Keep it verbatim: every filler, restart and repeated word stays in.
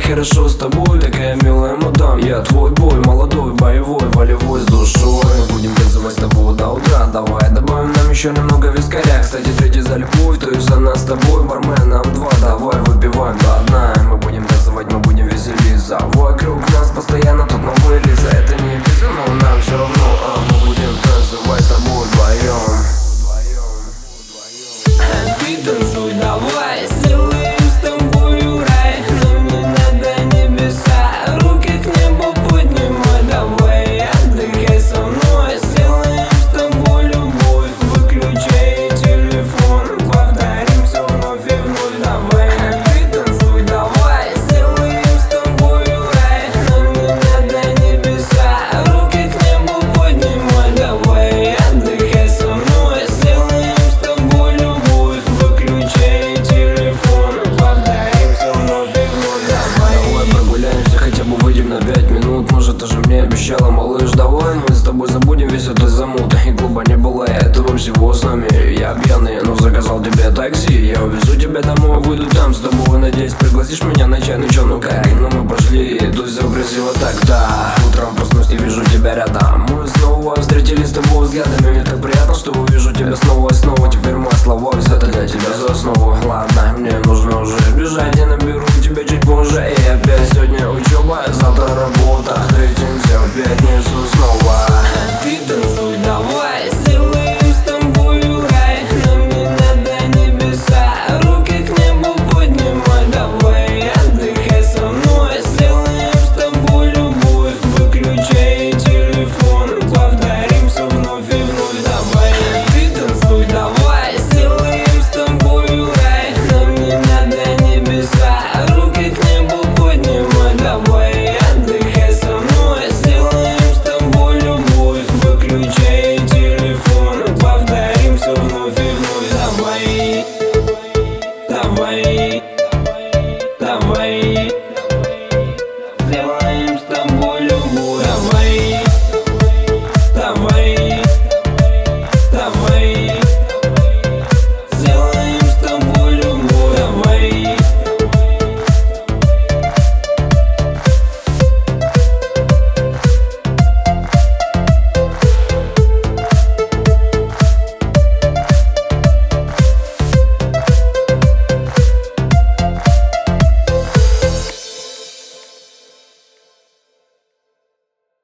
хорошо с тобой, такая милая мадам. Я твой бой, молодой, боевой, волевой, с душой. Мы будем танцевать с тобой до утра. Давай добавим нам еще немного вискаря. Кстати, третий за любовь, то есть она с тобой. Бармен, нам два, давай выпиваем до дна. Мы будем танцевать, мы будем веселиться. Вокруг нас постоянно тут новые лица. Это не песня, но нам все равно, а мы будем танцевать с тобой вдвоем. Ты танцуй, давай, сделаем с тобою рай. Нам не надо небеса, руки к небу поднимай. Давай, отдыхай со мной, сделаем с тобой любовь. Выключай телефон, повторим все вновь и вновь. Давай, ты танцуй, давай, сделаем с тобою рай. Нам не надо небеса, руки к небу поднимай. Давай, отдыхай со мной, сделаем с тобой любовь. Выключай телефон, повторим все вновь и вновь. Давай, Давай прогуляемся, хотя бы выйдем на пять минут. Может, ты же мне обещала, малыш, давай мы с тобой забудем весь этот замут. И клуба не было, этого всего с нами. Я пьяный, но заказал тебе такси. Я увезу тебя домой, выйду там с тобой. Надеюсь, пригласишь меня на чай, ну чё, ну как? Ну мы пошли, тут все красиво так-то. Утром проснусь и вижу тебя рядом. Мы снова встретились с тобой взглядами. Мне так приятно, что увижу тебя снова и снова. Теперь мои слова взято для тебя за основу. Ладно, мне нужно уже бежать, я наберу тебя чуть позже. И опять сегодня учеба, завтра работа. Встретимся в пятницу снова. ты танцуй, давай.